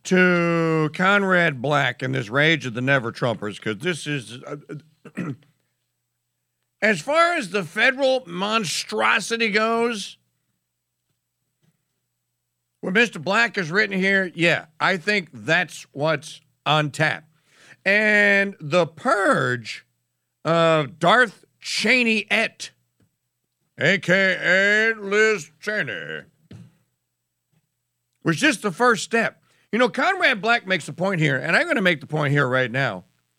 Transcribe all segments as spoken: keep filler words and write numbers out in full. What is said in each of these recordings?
to Conrad Black and this rage of the Never Trumpers, because this is, uh, as far as the federal monstrosity goes, what Mister Black has written here, yeah, I think that's what's on tap. And the purge of Darth Cheney-ette, a k a. Liz Cheney, was just the first step. You know, Conrad Black makes a point here, and I'm going to make the point here right now.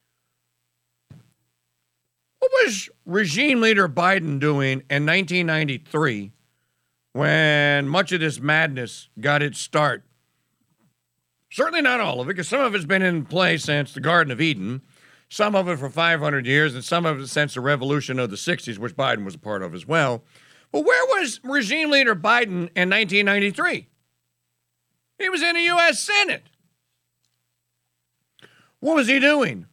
What was regime leader Biden doing in nineteen ninety-three when much of this madness got its start? Certainly not all of it, because some of it's been in play since the Garden of Eden, some of it for five hundred years, and some of it since the revolution of the sixties, which Biden was a part of as well. But where was regime leader Biden in nineteen ninety-three? He was in the U S Senate. What was he doing?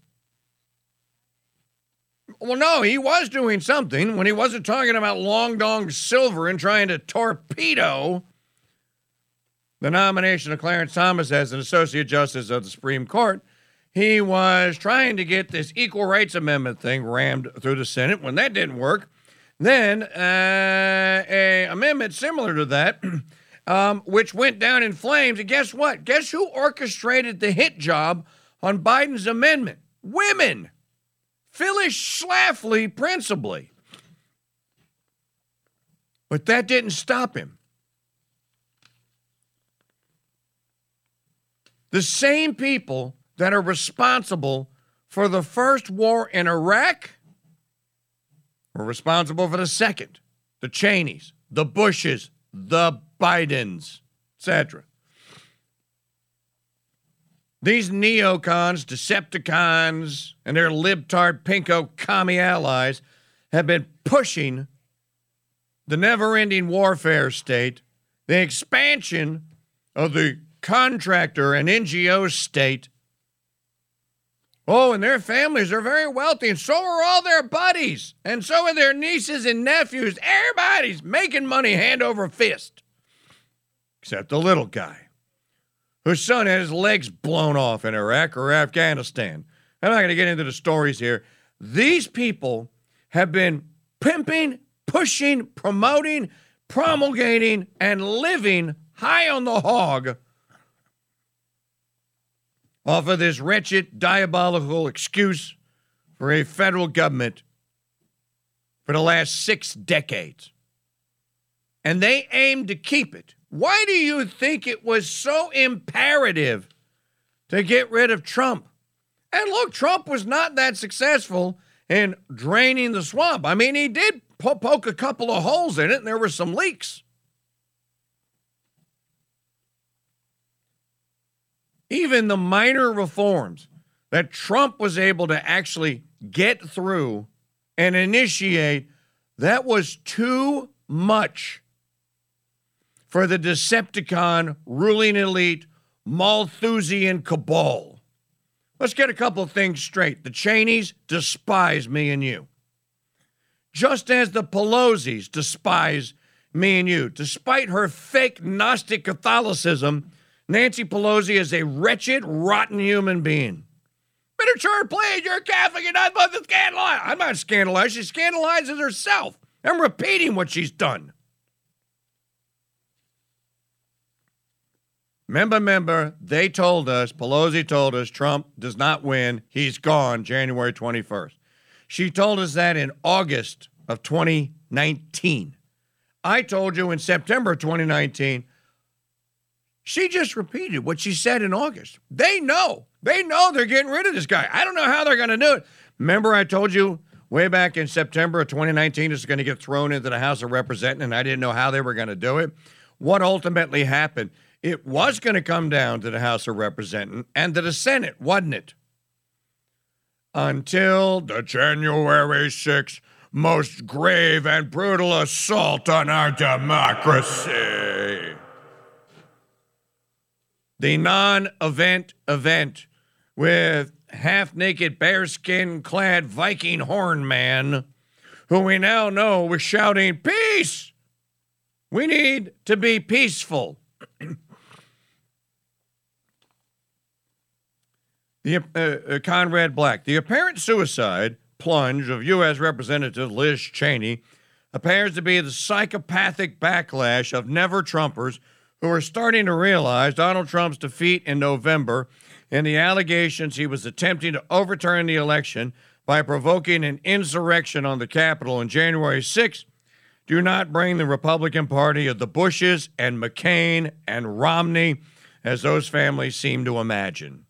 Well, no, he was doing something when he wasn't talking about Long Dong Silver and trying to torpedo the nomination of Clarence Thomas as an Associate Justice of the Supreme Court. He was trying to get this Equal Rights Amendment thing rammed through the Senate. When that didn't work, then uh, a amendment similar to that, um, which went down in flames. And guess what? Guess who orchestrated the hit job on Biden's amendment? Women. Phyllis Schlafly, principally. But that didn't stop him. The same people that are responsible for the first war in Iraq were responsible for the second. The Cheneys, the Bushes, the Bidens, et cetera. These neocons, Decepticons, and their libtard pinko commie allies have been pushing the never-ending warfare state, the expansion of the contractor and N G O state. Oh, and their families are very wealthy, and so are all their buddies, and so are their nieces and nephews. Everybody's making money hand over fist, except the little guy whose son had his legs blown off in Iraq or Afghanistan. I'm not going to get into the stories here. These people have been pimping, pushing, promoting, promulgating, and living high on the hog off of this wretched, diabolical excuse for a federal government for the last six decades. And they aim to keep it. Why do you think it was so imperative to get rid of Trump? And look, Trump was not that successful in draining the swamp. I mean, he did po- poke a couple of holes in it, and there were some leaks. Even the minor reforms that Trump was able to actually get through and initiate, that was too much for the Decepticon ruling elite Malthusian cabal. Let's get a couple of things straight. The Cheneys despise me and you, just as the Pelosi's despise me and you. Despite her fake Gnostic Catholicism, Nancy Pelosi is a wretched, rotten human being. Better turn, please. You're a Catholic. You're not supposed to scandalize. I'm not scandalized. She scandalizes herself. I'm repeating what she's done. Remember, remember, they told us, Pelosi told us, Trump does not win. He's gone January twenty-first. She told us that in August of twenty nineteen. I told you in September of twenty nineteen. She just repeated what she said in August. They know. They know they're getting rid of this guy. I don't know how they're going to do it. Remember I told you way back in September of twenty nineteen, this is going to get thrown into the House of Representatives, and I didn't know how they were going to do it. What ultimately happened? It was going to come down to the House of Representatives and to the Senate, wasn't it? Until the January sixth most grave and brutal assault on our democracy. The non-event event with half-naked, bearskin-clad Viking horn man, who we now know was shouting, "Peace! We need to be peaceful." The uh, uh, Conrad Black. The apparent suicide plunge of U S. Representative Liz Cheney appears to be the psychopathic backlash of never-Trumpers who are starting to realize Donald Trump's defeat in November and the allegations he was attempting to overturn the election by provoking an insurrection on the Capitol on January sixth do not bring the Republican Party of the Bushes and McCain and Romney, as those families seem to imagine.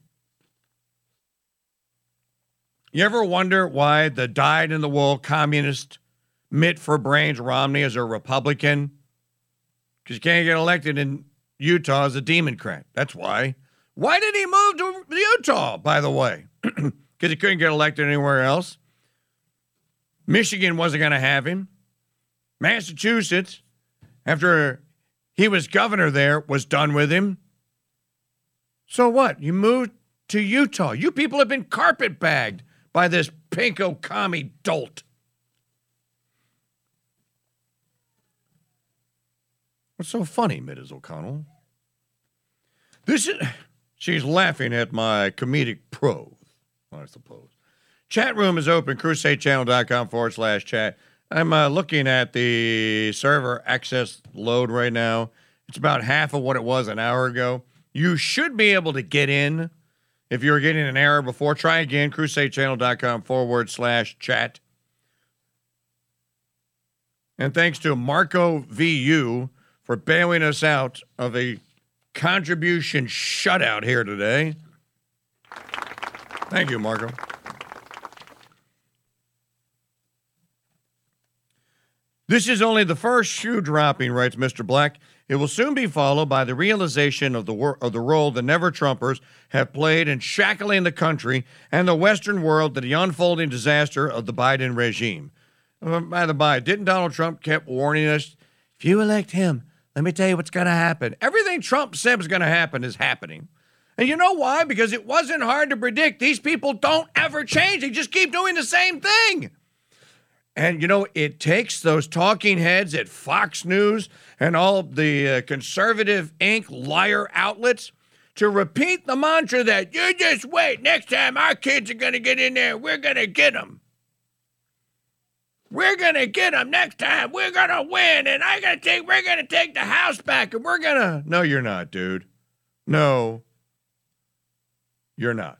You ever wonder why the dyed-in-the-wool communist Mitt for Brains Romney is a Republican? Because you can't get elected in Utah as a Democrat. That's why. Why did he move to Utah, by the way? Because he couldn't get elected anywhere else. Michigan wasn't going to have him. Massachusetts, after he was governor there, was done with him. So what? You moved to Utah. You people have been carpetbagged by this pinko commie dolt. What's so funny, Missus O'Connell? This is... She's laughing at my comedic prose, I suppose. Chat room is open, crusadechannel.com forward slash chat. I'm uh, looking at the server access load right now. It's about half of what it was an hour ago. You should be able to get in. If you were getting an error before, try again, crusadechannel.com forward slash chat. And thanks to Marco V U for bailing us out of a contribution shutout here today. Thank you, Marco. This is only the first shoe dropping, writes Mister Black. It will soon be followed by the realization of the wor- of the role the never-Trumpers have played in shackling the country and the Western world to the unfolding disaster of the Biden regime. Uh, by the by, didn't Donald Trump kept warning us, if you elect him, let me tell you what's going to happen. Everything Trump said was going to happen is happening. And you know why? Because it wasn't hard to predict. These people don't ever change. They just keep doing the same thing. And, you know, it takes those talking heads at Fox News and all the uh, conservative ink liar outlets to repeat the mantra that you just wait. Next time our kids are going to get in there, we're going to get them. We're going to get them next time. We're going to win. And I gotta take, we're going to take the house back and we're going to. No, you're not, dude. No, you're not.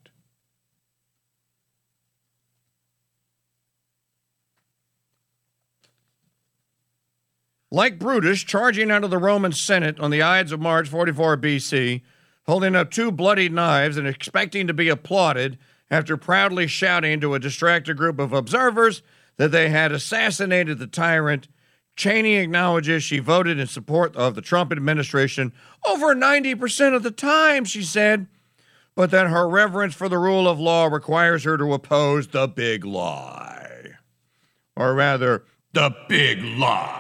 Like Brutus charging out of the Roman Senate on the Ides of March forty-four B C, holding up two bloody knives and expecting to be applauded after proudly shouting to a distracted group of observers that they had assassinated the tyrant, Cheney acknowledges she voted in support of the Trump administration over ninety percent of the time, she said, but that her reverence for the rule of law requires her to oppose the big lie. Or rather, the big lie.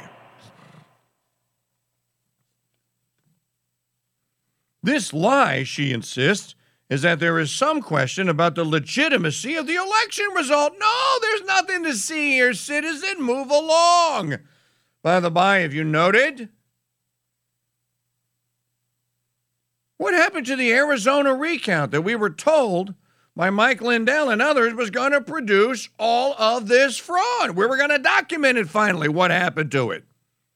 This lie, she insists, is that there is some question about the legitimacy of the election result. No, there's nothing to see here, citizen. Move along. By the by, have you noted? What happened to the Arizona recount that we were told by Mike Lindell and others was going to produce all of this fraud? We were going to document it finally. What happened to it?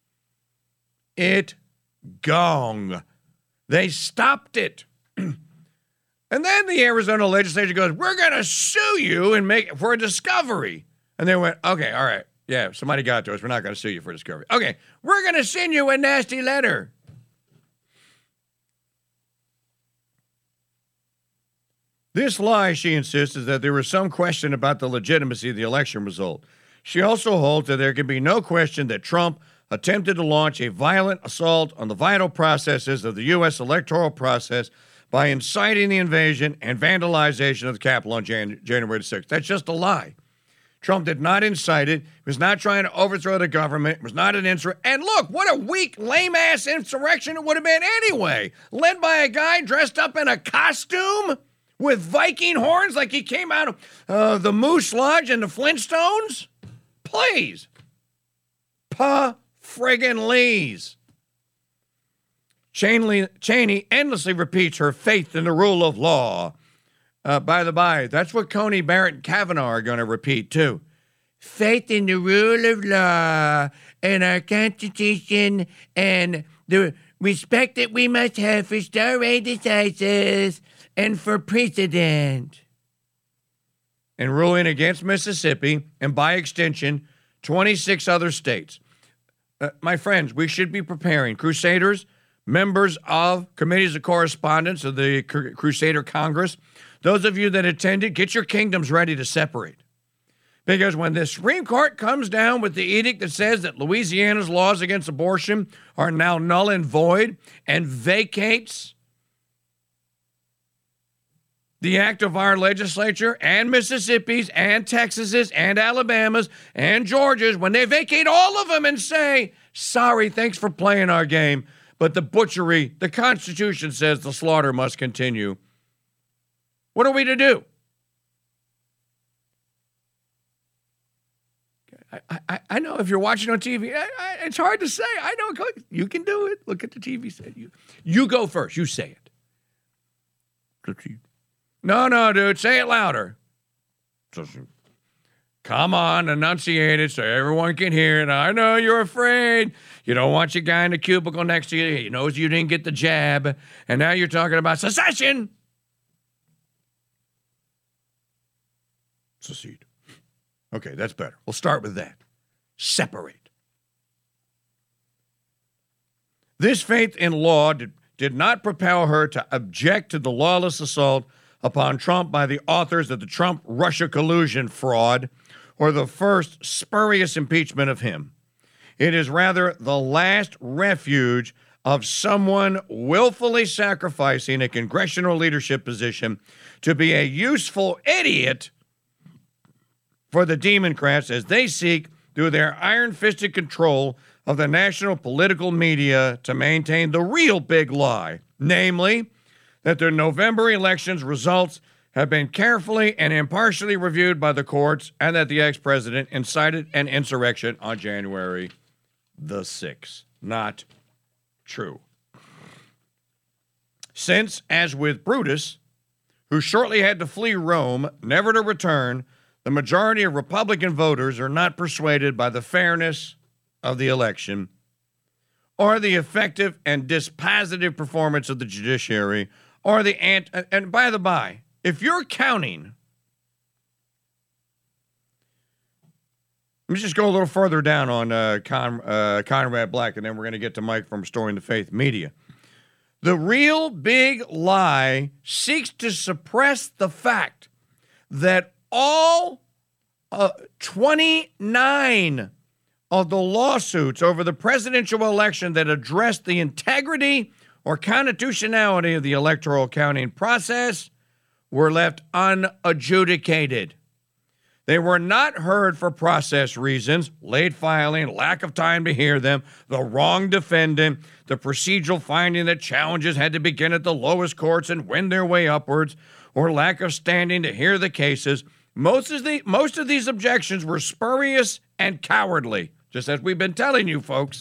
It gone. They stopped it. And then the Arizona legislature goes, we're going to sue you and make for a discovery. And they went, okay, all right. Yeah, somebody got to us. We're not going to sue you for discovery. Okay, we're going to send you a nasty letter. This lie, she insists, is that there was some question about the legitimacy of the election result. She also holds that there can be no question that Trump attempted to launch a violent assault on the vital processes of the U S electoral process by inciting the invasion and vandalization of the Capitol on Jan- January sixth. That's just a lie. Trump did not incite it. He was not trying to overthrow the government. It was not an insurrection. And look, what a weak, lame-ass insurrection it would have been anyway. Led by a guy dressed up in a costume with Viking horns like he came out of uh, the Moose Lodge and the Flintstones? Please. Pa friggin' Lee's. Cheney, Cheney endlessly repeats her faith in the rule of law. Uh, by the by, that's what Coney Barrett and Kavanaugh are going to repeat, too. Faith in the rule of law and our Constitution and the respect that we must have for stare decisis and for precedent. And ruling against Mississippi and, by extension, twenty-six other states. Uh, my friends, we should be preparing. Crusaders, members of committees of correspondence of the Cru- Crusader Congress, those of you that attended, get your kingdoms ready to separate. Because when the Supreme Court comes down with the edict that says that Louisiana's laws against abortion are now null and void and vacates the act of our legislature and Mississippi's and Texas's and Alabama's and Georgia's, when they vacate all of them and say, sorry, thanks for playing our game, but the butchery, the Constitution says the slaughter must continue. What are we to do? I, I, I know if you're watching on T V, I, I, it's hard to say. I know. You can do it. Look at the T V set. You, you go first. You say it. No, no, dude. Say it louder. Come on, enunciate it so everyone can hear it. I know you're afraid. You don't want your guy in the cubicle next to you. He knows you didn't get the jab. And now you're talking about secession. Secede. Okay, that's better. We'll start with that. Separate. This faith in law did, did not propel her to object to the lawless assault upon Trump by the authors of the Trump-Russia collusion fraud or the first spurious impeachment of him. It is rather the last refuge of someone willfully sacrificing a congressional leadership position to be a useful idiot for the Democrats as they seek, through their iron-fisted control of the national political media, to maintain the real big lie, namely that the November elections results have been carefully and impartially reviewed by the courts and that the ex-president incited an insurrection on January the sixth. Not true. Since, as with Brutus, who shortly had to flee Rome, never to return, the majority of Republican voters are not persuaded by the fairness of the election or the effective and dispositive performance of the judiciary or the ant. And by the by, if you're counting, let me just go a little further down on uh, Con, uh, Conrad Black, and then we're going to get to Mike from Restoring the Faith Media. The real big lie seeks to suppress the fact that all uh, twenty-nine of the lawsuits over the presidential election that addressed the integrity or constitutionality of the electoral counting process were left unadjudicated. They were not heard for process reasons, late filing, lack of time to hear them, the wrong defendant, the procedural finding that challenges had to begin at the lowest courts and win their way upwards, or lack of standing to hear the cases. Most of the most of these objections were spurious and cowardly, just as we've been telling you, folks.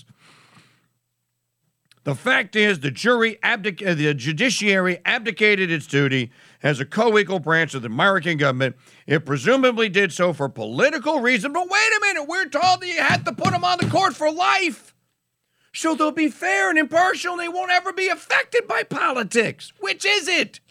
The fact is, the jury, abdic- the judiciary abdicated its duty as a co-equal branch of the American government. It presumably did so for political reasons. But wait a minute, we're told that you have to put them on the court for life, so they'll be fair and impartial and they won't ever be affected by politics. Which is it?